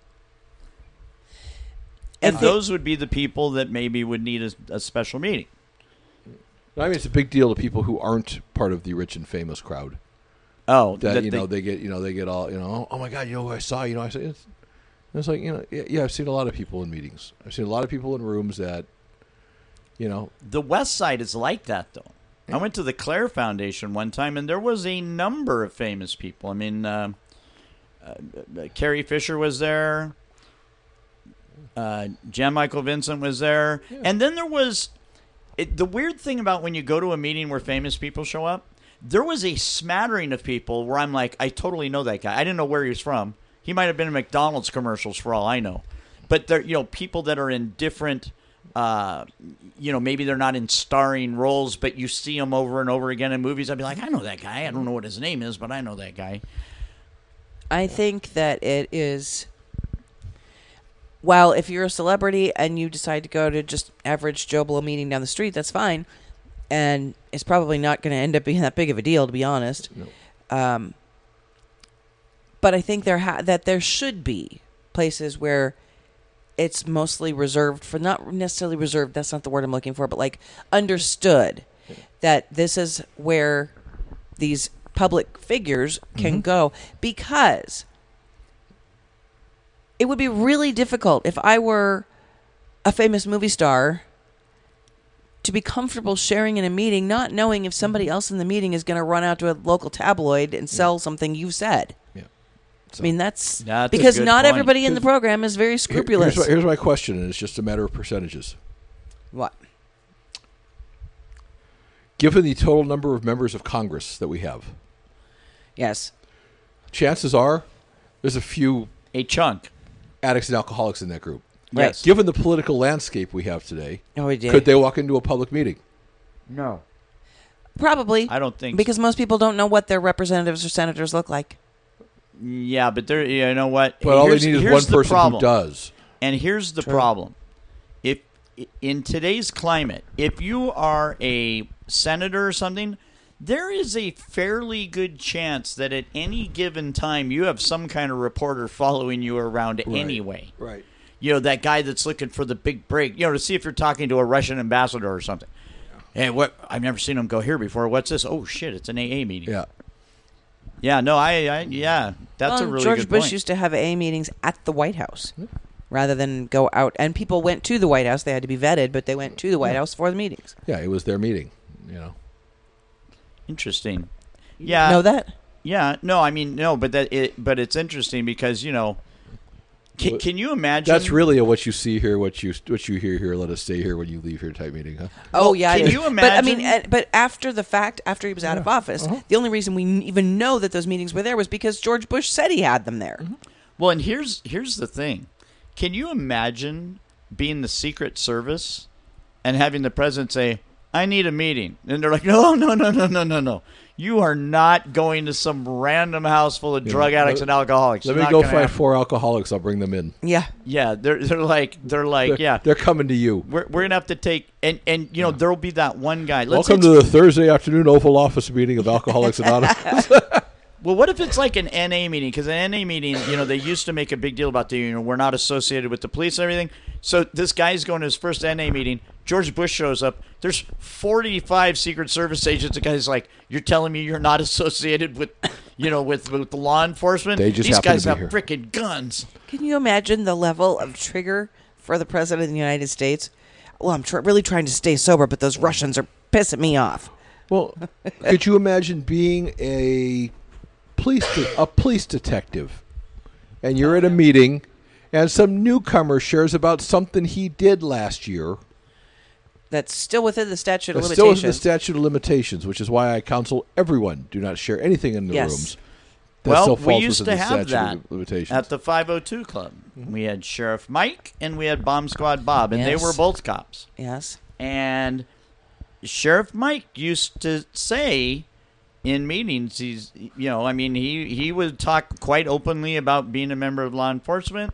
And I think- those would be the people that maybe would need a, a special meeting. I mean, it's a big deal to people who aren't part of the rich and famous crowd. Oh, That, that you they- know, they get you know they get all you know. Oh my God, you know who I saw? You know, I said, it's, it's like, you know, yeah, yeah, I've seen a lot of people in meetings. I've seen a lot of people in rooms that, you know. The West Side is like that, though. I went to the Claire Foundation one time, and there was a number of famous people. I mean, uh, uh, Carrie Fisher was there. Uh, Jan Michael Vincent was there. Yeah. And then there was it, the weird thing about when you go to a meeting where famous people show up, there was a smattering of people where I'm like, I totally know that guy. I didn't know where he was from. He might have been in McDonald's commercials for all I know. But there, you know, people that are in different, uh, you know, maybe they're not in starring roles, but you see them over and over again in movies. I'd be like, I know that guy. I don't know what his name is, but I know that guy. I think that it is. Well, if you're a celebrity and you decide to go to just average Joe Blow meeting down the street, that's fine. And it's probably not going to end up being that big of a deal, to be honest. No. Um, but I think there ha- that there should be places where it's mostly reserved for, not necessarily reserved, that's not the word I'm looking for, but like understood that this is where these public figures can Mm-hmm. go, because it would be really difficult if I were a famous movie star to be comfortable sharing in a meeting, not knowing if somebody else in the meeting is going to run out to a local tabloid and sell something you've said. Yeah. I mean, that's, That's a because good not point. everybody in the program is very Here- scrupulous. Here's my, here's my question, and it's just a matter of percentages. What? Given the total number of members of Congress that we have, Yes. chances are there's a few A chunk. addicts and alcoholics in that group. Right. Yes. Given the political landscape we have today, Oh, we did. could they walk into a public meeting? No. Probably. I don't think Because most people don't know what their representatives or senators look like. Yeah, but there, you know what? But all they Here's- need is here's one the person who problem. does. And here's the True. problem. If in today's climate, if you are a senator or something, there is a fairly good chance that at any given time you have some kind of reporter following you around anyway. Right. You know, that guy that's looking for the big break, you know, to see if you're talking to a Russian ambassador or something. Hey, what? I've never seen him go here before. What's this? Oh, shit, it's an A A meeting. Yeah. Yeah, no, I, I yeah, that's Well, a really George good Bush point. used to have A meetings at the White House rather than go out. And people went to the White House. They had to be vetted, but they went to the White House for the meetings. Yeah, it was their meeting, you know. Interesting. Yeah. Know that? Yeah, no, I mean no, but that it, but it's interesting because you know, can, Well, can you imagine? That's really a what you see here, what you what you hear here, let us stay here when you leave here type meeting, huh? Oh, Well, yeah. it can is. you But I mean, imagine- uh, but after the fact, after he was out of office, Uh-huh. the only reason we n- even know that those meetings were there was because George Bush said he had them there. Mm-hmm. Well, and here's here's the thing: can you imagine being the Secret Service and having the president say, "I need a meeting," and they're like, "No, no, no, no, no, no, no! You are not going to some random house full of Yeah. drug addicts Let- and alcoholics." Let It's me not go gonna find happen. four alcoholics. I'll bring them in. Yeah. Yeah, they're they're like they're like They're, yeah. they're coming to you. We're, we're gonna have to take and and you know there'll be that one guy. Let's Welcome say to the Thursday afternoon Oval Office meeting of Alcoholics Anonymous. Well, what if it's like an N A meeting? Because an N A meeting, you know, they used to make a big deal about the, you know, we're not associated with the police and everything. So this guy's going to his first N A meeting. George Bush shows up. There's forty-five Secret Service agents. The guy's like, you're telling me you're not associated with, you know, with, with the law enforcement? They just These happen to guys be have here. freaking guns. Can you imagine the level of trigger for the president of the United States? Well, I'm tr- really trying to stay sober, but those Russians are pissing me off. Well, could you imagine being a police de- a police detective, and you're at a meeting, and some newcomer shares about something he did last year? That's still within the statute of That's still limitations. in the statute of limitations, which is why I counsel everyone do not share anything in the Yes. rooms. That Well, still we falls used within to the have statute that of limitations. at the five oh two Club. We had Sheriff Mike and we had Bomb Squad Bob, and Yes. they were both cops. Yes. And Sheriff Mike used to say in meetings, he's, you know, I mean, he, he would talk quite openly about being a member of law enforcement.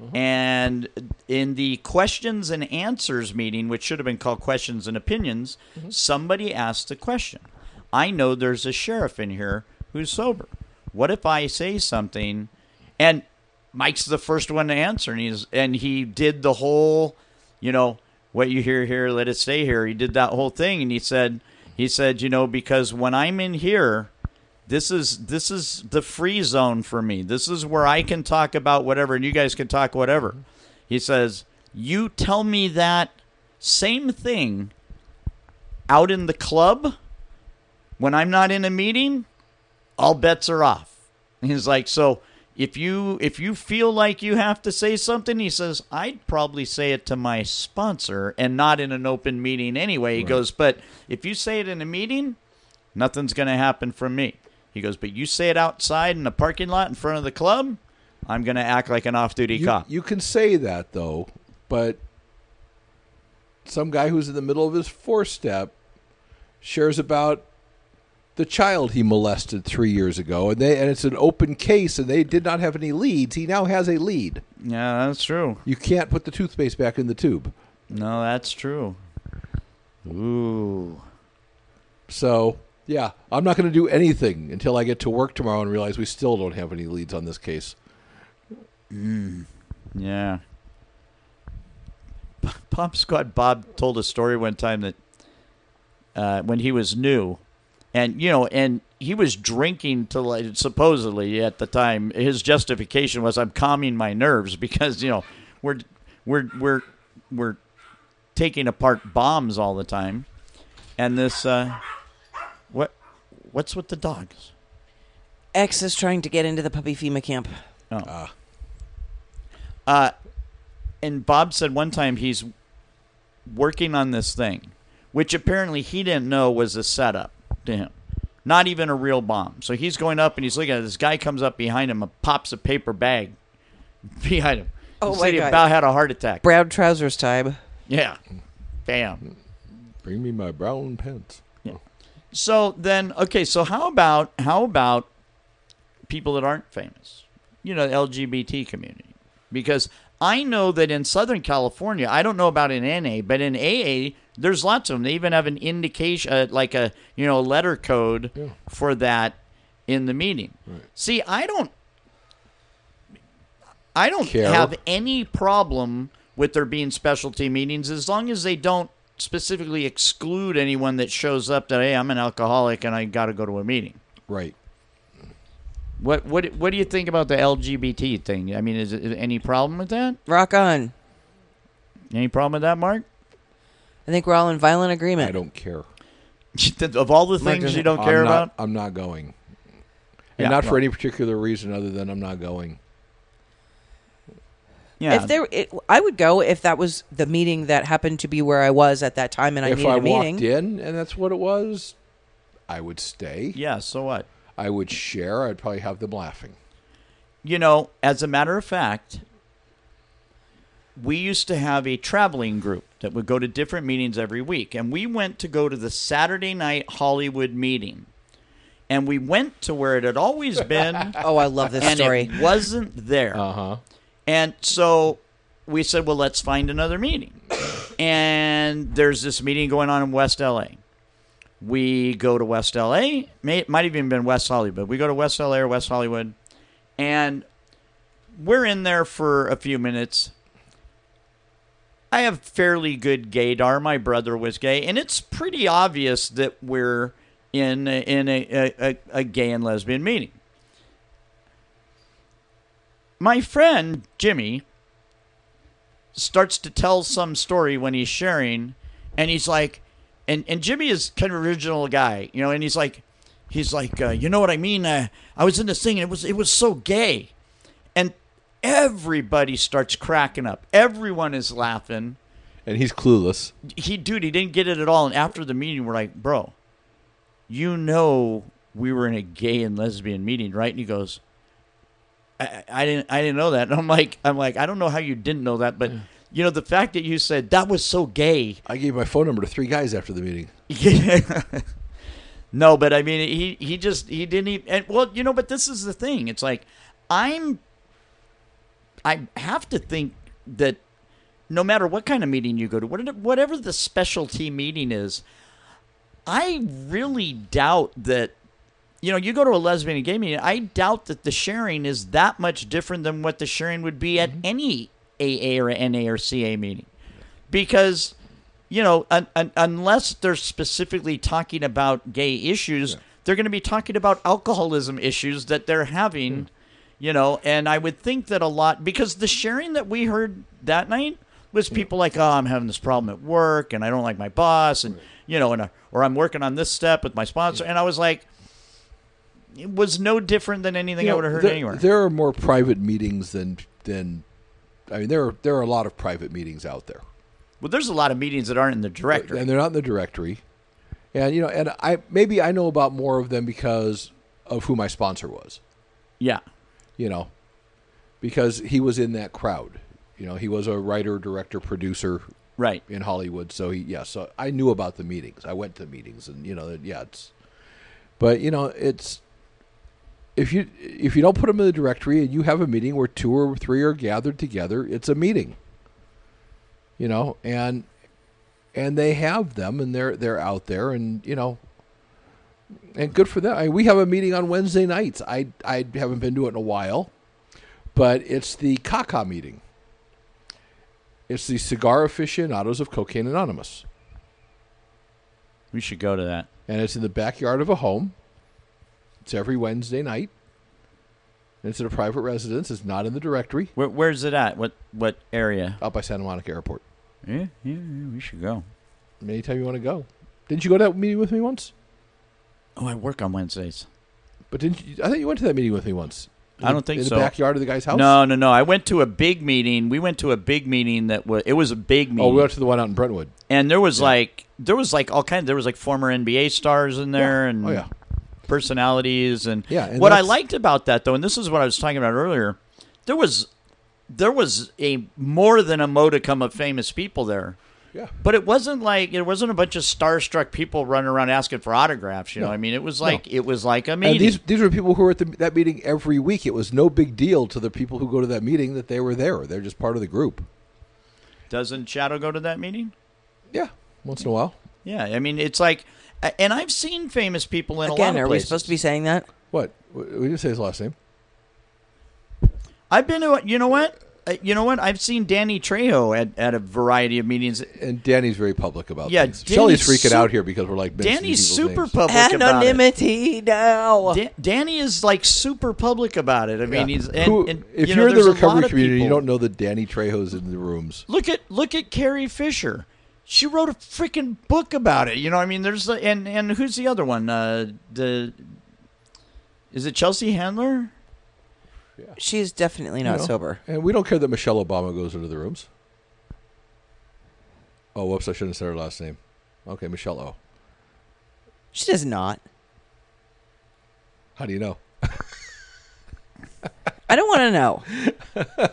And in the questions and answers meeting, which should have been called questions and opinions, somebody asked a question. I know there's a sheriff in here who's sober. What if I say something? And Mike's the first one to answer, and he's and he did the whole, you know, what you hear here, let it stay here. He did that whole thing, and he said, he said, you know, because when I'm in here, This is this is the free zone for me. This is where I can talk about whatever, and you guys can talk whatever. He says, you tell me that same thing out in the club when I'm not in a meeting, all bets are off. And he's like, so if you if you feel like you have to say something, he says, I'd probably say it to my sponsor and not in an open meeting anyway. He Right. goes, but if you say it in a meeting, nothing's going to happen from me. He goes, but you say it outside in the parking lot in front of the club, I'm going to act like an off-duty You, cop. you can say that, though, but some guy who's in the middle of his four-step shares about the child he molested three years ago, and they and it's an open case, and they did not have any leads. He now has a lead. Yeah, that's true. You can't put the toothpaste back in the tube. No, that's true. Ooh. So, yeah, I'm not going to do anything until I get to work tomorrow and realize we still don't have any leads on this case. Yeah. Pop Squad Bob told a story one time that uh, when he was new, and you know, and he was drinking to like, supposedly at the time. His justification was, "I'm calming my nerves because you know we're we're we're we're taking apart bombs all the time." And this, uh, what what's with the dogs? X is trying to get into the puppy FEMA camp. Oh. Uh. Uh, and Bob said one time he's working on this thing, which apparently he didn't know was a setup to him. Not even a real bomb. So he's going up and he's looking at it. This guy comes up behind him and pops a paper bag behind him. Oh, He my said he God. about had a heart attack. Brown trousers time. Yeah. Bam. Bring me my brown pants. Yeah. So then, okay, so how about how about people that aren't famous? You know, the L G B T community. Because I know that in Southern California, I don't know about in N A, but in A A, there's lots of them. They even have an indication, uh, like a you know letter code Yeah. for that in the meeting. Right. See, I don't, I don't Care. have any problem with there being specialty meetings as long as they don't specifically exclude anyone that shows up that, hey, I'm an alcoholic and I got to go to a meeting. Right. What what what do you think about the L G B T thing? I mean, is it any problem with that? Rock on. Any problem with that, Mark? I think we're all in violent agreement. I don't care. Of all the Mark things doesn't- you don't care I'm not, about? I'm not going. And Yeah, not for well- any particular reason other than I'm not going. Yeah. If there, it, I would go if that was the meeting that happened to be where I was at that time, and I if needed I a meeting. walked in and that's what it was, I would stay. yeah, so what? I would share. I'd probably have them laughing. You know, as a matter of fact, we used to have a traveling group that would go to different meetings every week. And we went to go to the Saturday night Hollywood meeting. And we went to where it had always been. Oh, I love this and story. it wasn't there. Uh-huh. And so we said, well, let's find another meeting. And there's this meeting going on in West L A. We go to West L A. May, it might have even been West Hollywood. We go to West L A or West Hollywood. And we're in there for a few minutes. I have fairly good gaydar. My brother was gay. And it's pretty obvious that we're in a, in a, a, a gay and lesbian meeting. My friend, Jimmy, starts to tell some story when he's sharing, and he's like, and, and Jimmy is kind of original guy, you know, and he's like, he's like, uh, you know what I mean? Uh, I was in this thing, and it was, it was so gay. And everybody starts cracking up. Everyone is laughing. And he's clueless. He, dude, he didn't get it at all. And after the meeting, we're like, bro, you know we were in a gay and lesbian meeting, right? And he goes, I, I didn't I didn't know that. And I'm like I'm like I don't know how you didn't know that, but you know the fact that you said that was so gay. I gave my phone number to three guys after the meeting. No, but I mean he he just he didn't even, and well, you know, but this is the thing. It's like I'm I have to think that no matter what kind of meeting you go to, whatever the specialty meeting is, I really doubt that. You know, you go to a lesbian and gay meeting, I doubt that the sharing is that much different than what the sharing would be at mm-hmm. any A A or N A or C A meeting. Because, you know, un- un- unless they're specifically talking about gay issues, yeah. they're going to be talking about alcoholism issues that they're having, mm. you know, and I would think that a lot, because the sharing that we heard that night was people like, oh, I'm having this problem at work, and I don't like my boss, and, you know, and uh, or I'm working on this step with my sponsor, and I was like, it was no different than anything you know, I would have heard there, anywhere. There are more private meetings than, than, I mean, there are, there are a lot of private meetings out there. Well, there's a lot of meetings that aren't in the directory. And they're not in the directory. And, you know, and I maybe I know about more of them because of who my sponsor was. Yeah. You know, because he was in that crowd. You know, he was a writer, director, producer right. in Hollywood. So, he, yeah, so I knew about the meetings. I went to meetings and, you know, yeah, it's, but, you know, it's, if you if you don't put them in the directory and you have a meeting where two or three are gathered together, it's a meeting. You know, and and they have them, and they're they're out there, and you know, and good for them. I mean, we have a meeting on Wednesday nights. I I haven't been to it in a while, but it's the C A C A meeting. It's the Cigar Aficionados of Cocaine Anonymous. We should go to that. And it's in the backyard of a home. It's every Wednesday night. And it's at a private residence. It's not in the directory. Where, where's it at? What what area? Out by Santa Monica Airport. Yeah, yeah, yeah, we should go. Anytime you want to go. Didn't you go to that meeting with me once? Oh, I work on Wednesdays. But didn't you, I thought you went to that meeting with me once. In I don't the, think in so. In the backyard of the guy's house? No, no, no. I went to a big meeting. We went to a big meeting that was, it was a big meeting. Oh, we went to the one out in Brentwood. And there was yeah. like, there was like all kinds, there was like former N B A stars in there yeah. and oh, yeah. personalities. And, yeah, and what I liked about that, though, and this is what I was talking about earlier, there was, there was a more than a modicum of famous people there. Yeah. But it wasn't like, it wasn't a bunch of starstruck people running around asking for autographs, you no. know. I mean, it was like, no. it was like a meeting. And these these were people who were at the, that meeting every week. It was no big deal to the people who go to that meeting that they were there. They're just part of the group. Doesn't Shadow go to that meeting? Yeah, once in a while. Yeah, I mean, it's like, and I've seen famous people in Again, a lot of are places. we supposed to be saying that? What? We didn't say his last name. I've been to, you know what? Uh, you know what? I've seen Danny Trejo at, at a variety of meetings. And Danny's very public about yeah, things. Danny's Shelley's freaking su- out here because we're like mentioning Danny's people's super names. public Anonymity about now. it. Da- Danny is like super public about it. I mean, Yeah. he's and, Who, and, if you you're know, in the there's a lot recovery of community, people. you don't know that Danny Trejo's in the rooms. Look at look at Carrie Fisher. She wrote a freaking book about it. You know, I mean, there's the, and and who's the other one? Uh, the is it Chelsea Handler? Yeah. She's definitely not You know, sober. And we don't care that Michelle Obama goes into the rooms. Oh, whoops, I shouldn't have said her last name. Okay, Michelle O. She does not. How do you know? I don't want to know.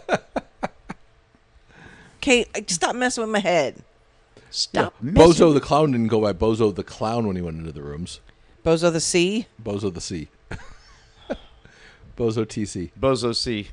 Okay, stop messing with my head. Stop. Yeah. messing Bozo the Clown didn't go by Bozo the Clown when he went into the rooms. Bozo the C? Bozo the C. Bozo T C. Bozo C.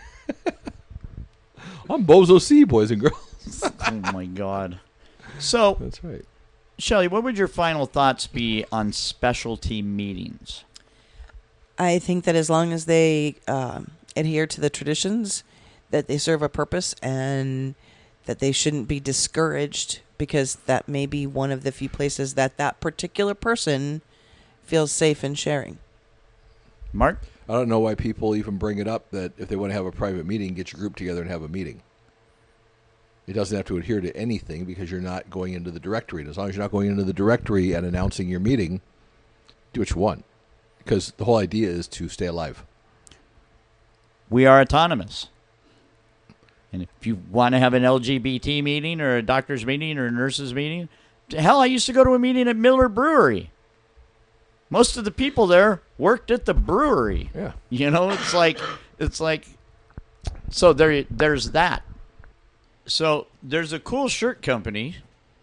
I'm Bozo C, boys and girls. Oh my God. So, That's right. Shelley, what would your final thoughts be on specialty meetings? I think that as long as they um, adhere to the traditions, that they serve a purpose, and that they shouldn't be discouraged, because that may be one of the few places that that particular person feels safe in sharing. Mark? I don't know why people even bring it up that if they want to have a private meeting, get your group together and have a meeting. It doesn't have to adhere to anything because you're not going into the directory. And as long as you're not going into the directory and announcing your meeting, do what you want. Because the whole idea is to stay alive. We are autonomous. And if you want to have an L G B T meeting or a doctor's meeting or a nurse's meeting, hell, I used to go to a meeting at Miller Brewery. Most of the people there worked at the brewery. Yeah. You know, it's like, it's like, so there, there's that. So there's a cool shirt company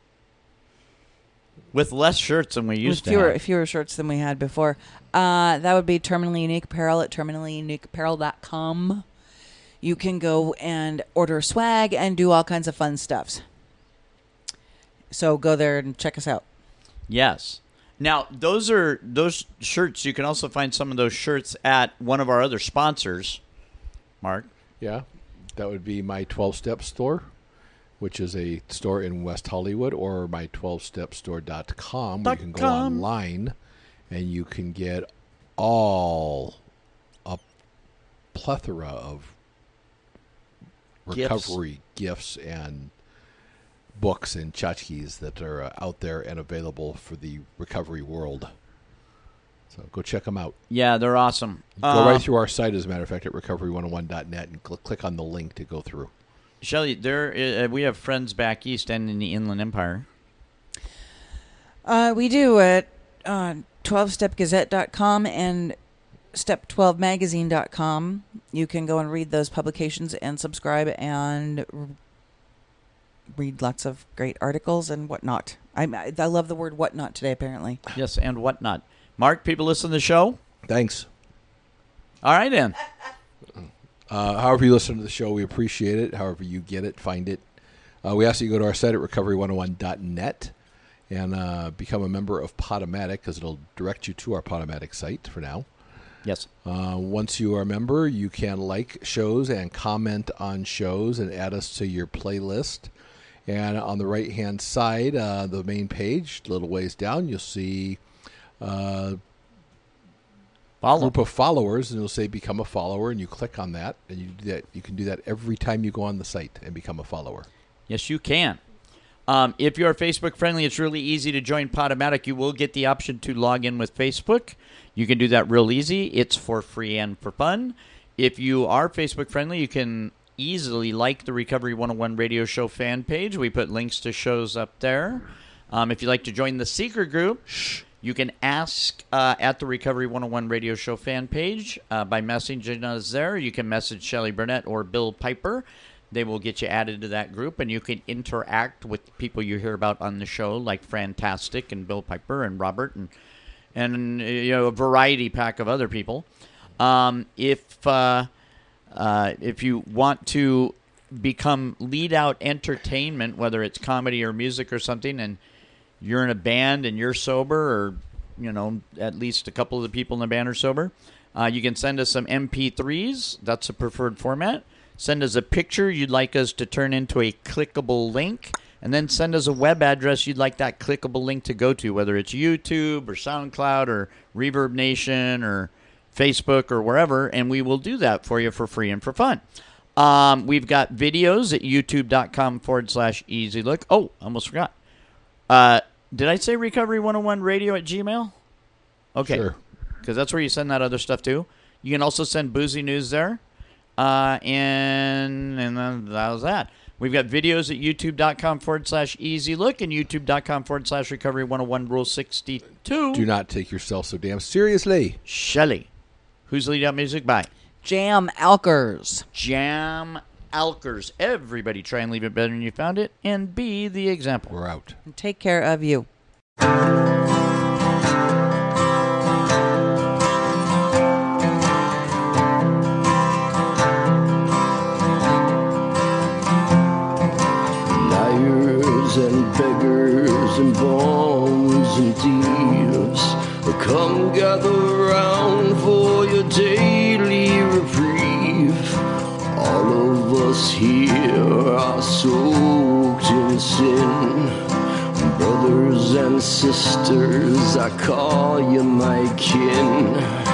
with less shirts than we used With fewer, to have. fewer shirts than we had before. Uh, that would be Terminally Unique Apparel at terminally unique apparel dot com. You can go and order swag and do all kinds of fun stuffs. So go there and check us out. Yes. Now, those are those shirts. You can also find some of those shirts at one of our other sponsors, Mark. Yeah. That would be my twelve-step store, which is a store in West Hollywood, or my twelve step store dot com, where you can go .com. online and you can get all a plethora of recovery gifts, gifts and books and tchotchkes that are uh, out there and available for the recovery world. So go check them out. Yeah, they're awesome. Go uh, right through our site, as a matter of fact, at recovery one oh one dot net, and cl- click on the link to go through. Shelley, there uh, we have friends back east and in the Inland Empire. Uh, we do at uh, twelve step gazette dot com and step twelve magazine dot com. You can go and read those publications and subscribe and r- read lots of great articles and whatnot. I I love the word whatnot today, apparently. Yes, and whatnot. Mark, people listen to the show? Thanks. All right, then. Uh, however you listen to the show, we appreciate it. However you get it, find it. Uh, we ask that you go to our site at recovery one oh one dot net and uh, become a member of Podomatic, because it'll direct you to our Podomatic site for now. Yes. Uh, once you are a member, you can like shows and comment on shows and add us to your playlist. And on the right-hand side, uh, the main page, a little ways down, you'll see uh, a group of followers, and it'll say become a follower, and you click on that, and you do that. You can do that every time you go on the site and become a follower. Yes, you can. Um, if you're Facebook friendly, it's really easy to join Podomatic. You will get the option to log in with Facebook. You can do that real easy. It's for free and for fun. If you are Facebook friendly, you can easily like the Recovery one oh one Radio Show fan page. We put links to shows up there. Um, if you'd like to join the secret group, you can ask uh, at the Recovery one oh one Radio Show fan page uh, by messaging us there. You can message Shelley Burnett or Bill Piper. They will get you added to that group, and you can interact with people you hear about on the show, like Fantastic and Bill Piper and Robert and and you know a variety pack of other people. Um, if uh, uh, if you want to become lead out entertainment, whether it's comedy or music or something, and you're in a band and you're sober, or you know at least a couple of the people in the band are sober, uh, you can send us some M P threes. That's a preferred format. Send us a picture you'd like us to turn into a clickable link, and then send us a web address you'd like that clickable link to go to, whether it's YouTube or SoundCloud or Reverb Nation or Facebook or wherever, and we will do that for you for free and for fun. Um, we've got videos at youtube.com forward slash easy look. Oh, almost forgot. Uh, did I say Recovery one oh one Radio at Gmail? Okay. Sure. Because that's where you send that other stuff to. You can also send Boozy News there. Uh, and and then that was that. We've got videos at youtube.com forward slash easy look and youtube.com forward slash recovery 101 rule 62. Do not take yourself so damn seriously. Shelley. Who's lead out music by? Jam Alkers. Jam Alkers. Everybody try and leave it better than you found it and be the example. We're out. Take care of you. And beggars and bombs and thieves, come gather round for your daily reprieve. All of us here are soaked in sin. Brothers and sisters, I call you my kin.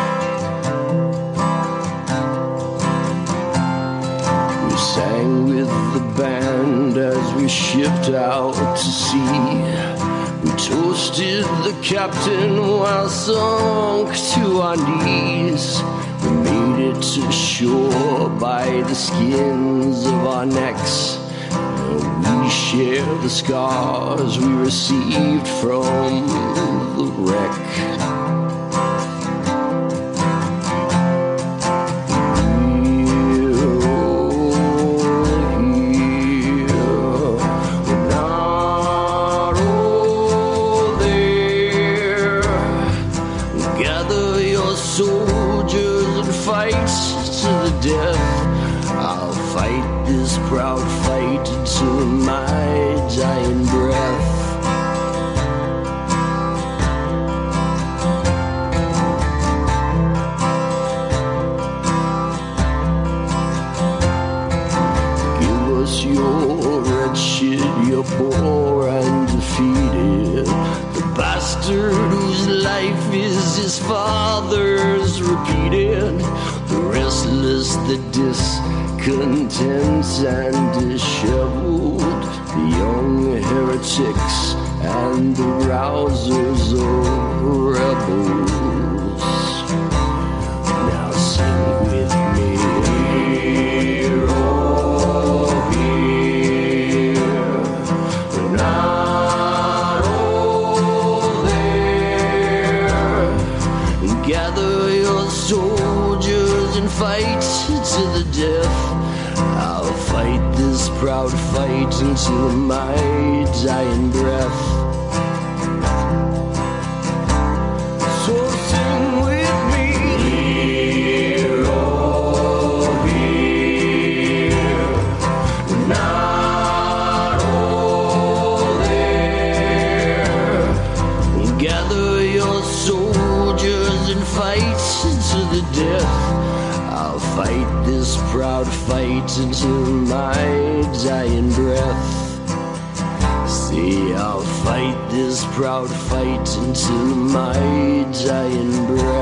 We sang with the band as we shipped out to sea. We toasted the captain while sunk to our knees. We made it to shore by the skins of our necks. We share the scars we received from the wreck. Proud fight to my dying breath. Give us your red shit, you're poor and defeated. The bastard whose life is his father's repeated. The restless, the discontent and disheveled, the young heretics and the rousers of rebels. Now sing with me. Here, oh, here, not oh, there. Gather your soldiers and fight to the death. I'll fight this proud fight until my dying breath. So sing with me. Here, oh, here, not oh, there. Gather your soldiers and fight to the death. I'll fight this proud fight until my dying breath. See, I'll fight this proud fight until my dying breath.